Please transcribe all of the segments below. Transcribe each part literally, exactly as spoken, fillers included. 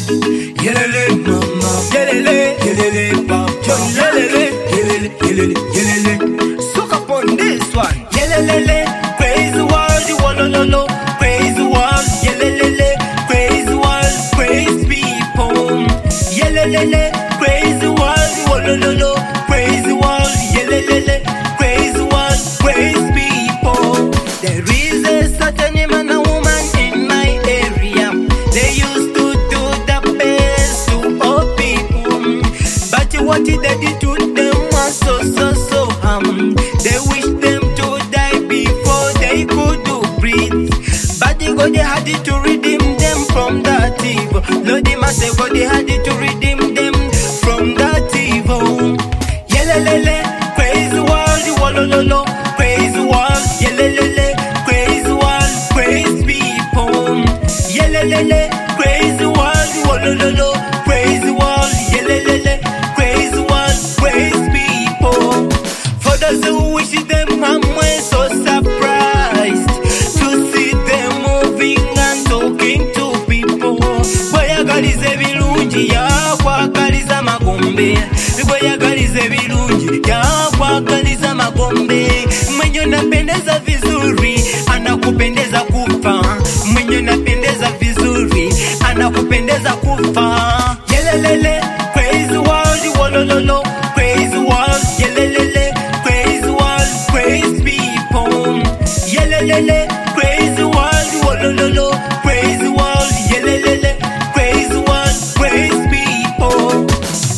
Yelele mama, yelele, yelele papa, yelele, yelele, yelele, yelele. Soak up on this one. Yelele, praise the world, you wanna know, no. Praise the world, yelele, praise the world, praise people. Yelele, praise the world, you wanna know, no. Praise the world, yelele, praise the world, praise people. There is a certain man and woman in my area. They used to do the best to all people, but what did they do to them was so so so harm. They wish them to die before they could do breathe. But the God they had it to redeem them from that evil. Lord, they must say God they had it to redeem them from that evil. Yelele, praise the world, you all lo praise the world, yelele, praise the world, praise people. Yelele, praise the world, you all lo praise the world, yelele, praise the world, praise people. For those who wish them harm, we're so surprised to see them moving and talking to people. Bayagalize birungi yakwagaliza magombe, bayagalize birungi yakwagaliza magombe. Mwenye napendeza vizuri anakupendeza kufa, mwenye napendeza vizuri anakupendeza kufa. Yelele, praise the world, you all lo praise the world, yelele, praise the world, praise people. Yelele, praise the world, you all lo praise the world, yelele, praise the world, praise people.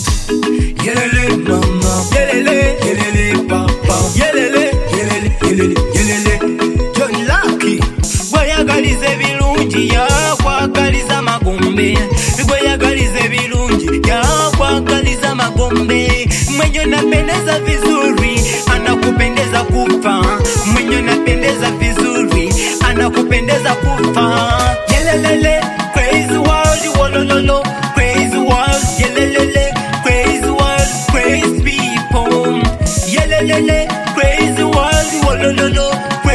Yelele mama, yelele, yelele papa, yelele, yelele, yelele, yelele. John Lucky, bayagalize birungi yakwagaliza magombe, bayagalize birungi yakwagaliza magombe. Mwenye napendeza vizuri anakupendeza kufa, mwenye napendeza vizuri anakupendeza kufa. Yelele, praise the world, you all lo praise the world, yelele, praise the world, praise people. Yelele, praise the world, you all lo